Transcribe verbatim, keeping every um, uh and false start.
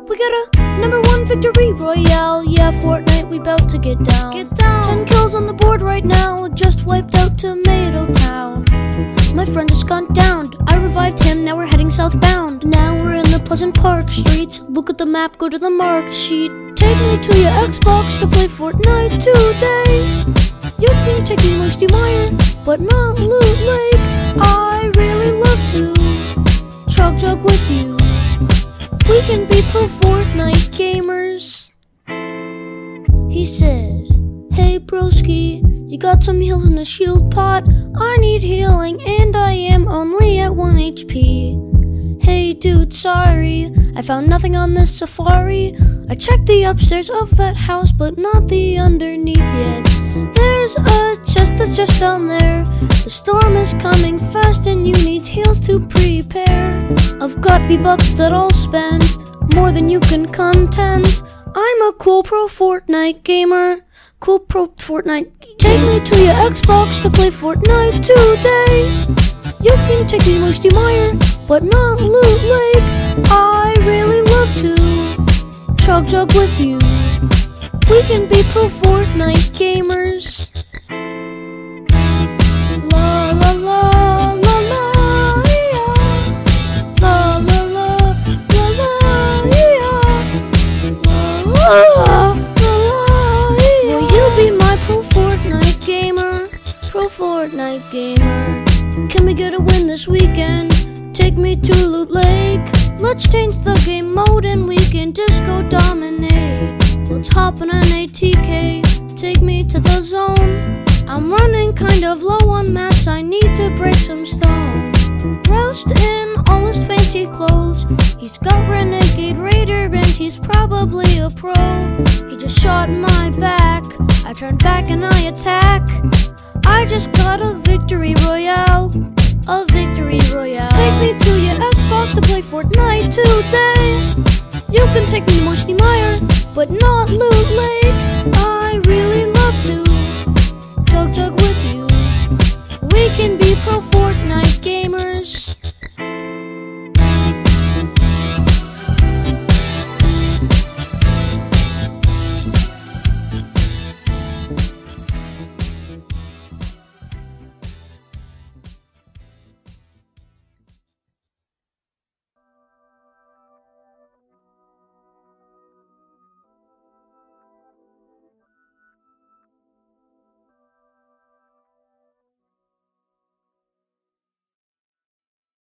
We got a number one victory royale. Yeah, Fortnite, we bout to get down. Get down. Ten kills on the board right now. Just wiped out Tomato Town. My friend has gone down. I revived him, now we're heading southbound. Now we're in the Pleasant Park streets. Look at the map, go to the marked sheet. Take me to your Xbox to play Fortnite today. You can take me Moisty Mire, but not Loot Lake. I really love to Chug Jug with you. We can be pro Fortnite gamers. He said, hey broski, you got some heals in a shield pot? I need healing and I am only at one H P. Hey dude, sorry, I found nothing on this safari. I checked the upstairs of that house, but not the underneath yet. There's a chest that's just down there. The storm is coming fast and you need heals to prepare. I've got V-Bucks that I'll spend, more than you can contend. I'm a cool pro Fortnite gamer. Cool pro Fortnite. Take me to your Xbox to play Fortnite today. You can take me Moisty Mire, but not Loot Lake. I really love to Chug Jug with you. We can be pro Fortnite gamers. La la la la la yeah. La la la la la yeah. La la la la yeah. Will you be my pro Fortnite gamer? Pro Fortnite gamer. Can we get a win this weekend? Take me to Loot Lake. Let's change the game mode and we can disco dominate. Let's hop in an A T K, take me to the zone. I'm running kind of low on mats, I need to break some stone. Dressed in all his fancy clothes, he's got Renegade Raider and he's probably a pro. He just shot in my back, I turn back and I attack. I just got a victory royale, a victory royale. Take me to your Xbox to play Fortnite today. You can take me Moisty Mire, but not Loot Lake. I really love to Chug Jug with you. We can be pro Fortnite